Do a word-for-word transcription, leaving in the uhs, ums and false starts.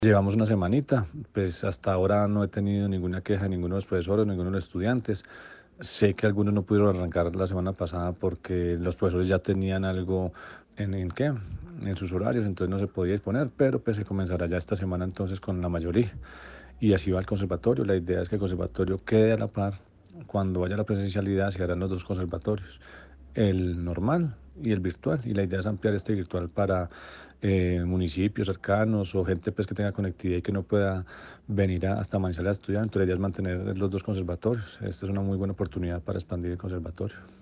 Llevamos una semanita, pues hasta ahora no he tenido ninguna queja de ninguno de los profesores, ninguno de los estudiantes. Sé que algunos no pudieron arrancar la semana pasada porque los profesores ya tenían algo en, en qué, en sus horarios, entonces no se podía disponer, pero pues se comenzará ya esta semana entonces con la mayoría. Y así va el conservatorio. La idea es que el conservatorio quede a la par. Cuando vaya la presencialidad se harán los dos conservatorios, el normal y el virtual. Y la idea es ampliar este virtual para eh, municipios cercanos o gente pues, que tenga conectividad y que no pueda venir a- hasta Manizales a estudiar. Entonces la idea es mantener los dos conservatorios. Esta es una muy buena oportunidad para expandir el conservatorio.